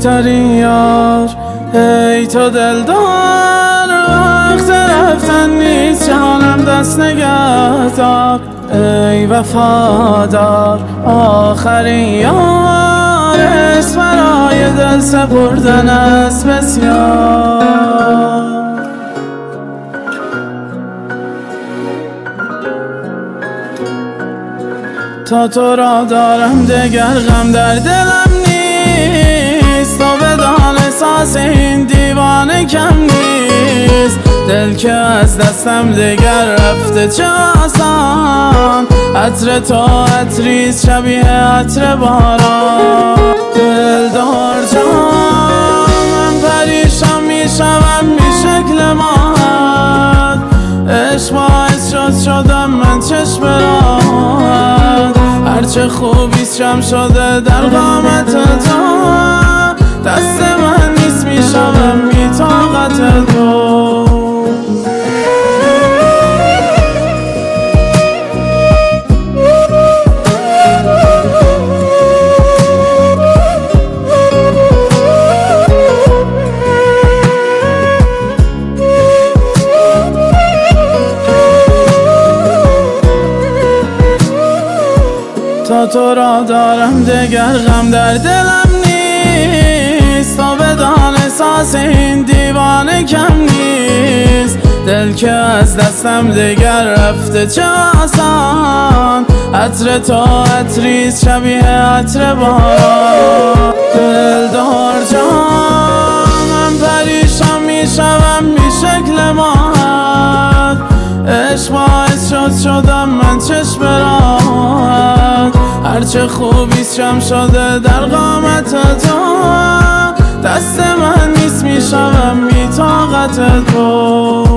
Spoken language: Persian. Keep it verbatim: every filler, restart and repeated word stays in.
بهترین یار. ای تو دلدار وقت رفتن نیست، جانم دست نگهدار. ای وفادار آخرین یار، اسم برای دل سپردن است بسیار. تا تو را دارم دگر غم در دلم نیست، تو بدان احساس این دیوانه کم نیست. دل که از دستم دگر رفته چه آسان، عطر تو عطریست شبیه عطر باران. دلدار جان من پریشان میشوم بی شکل ماهت، عشق باعث شد شدم من چشم راحت. هرچه خوبیست شم شده در قامت تو، دست من نیست میشوم بی طاقت تو. تا تو را دارم دگر غم در دلم نیست، تو بدان احساس این دیوانه کم نیست. دل که از دستم دگر رفته چه آسان، عطر تو عطریست شبیه عطر باران. دلدار جان من پریشان میشوم بی شکل ماهت، عشق باعث شد شدم من چشم راحت. هرچه خوبیست شم شده در قامت تو، دست من نیست میشوم بی طاقت تو.